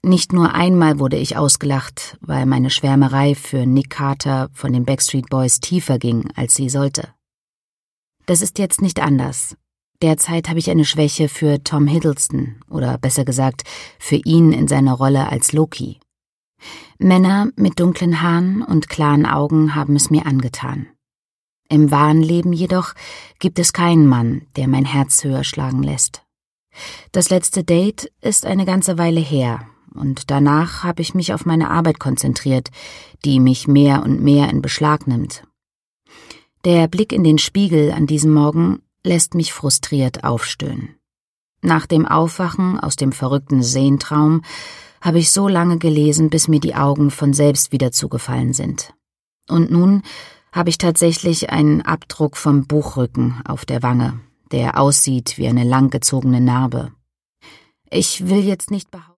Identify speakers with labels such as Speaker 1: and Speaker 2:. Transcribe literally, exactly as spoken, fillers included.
Speaker 1: Nicht nur einmal wurde ich ausgelacht, weil meine Schwärmerei für Nick Carter von den Backstreet Boys tiefer ging, als sie sollte. Das ist jetzt nicht anders. Derzeit habe ich eine Schwäche für Tom Hiddleston, oder besser gesagt, für ihn in seiner Rolle als Loki. Männer mit dunklen Haaren und klaren Augen haben es mir angetan. Im wahren Leben jedoch gibt es keinen Mann, der mein Herz höher schlagen lässt. Das letzte Date ist eine ganze Weile her, und danach habe ich mich auf meine Arbeit konzentriert, die mich mehr und mehr in Beschlag nimmt. Der Blick in den Spiegel an diesem Morgen lässt mich frustriert aufstöhnen. Nach dem Aufwachen aus dem verrückten Sehentraum habe ich so lange gelesen, bis mir die Augen von selbst wieder zugefallen sind. Und nun habe ich tatsächlich einen Abdruck vom Buchrücken auf der Wange, der aussieht wie eine langgezogene Narbe. Ich will jetzt nicht behaupten,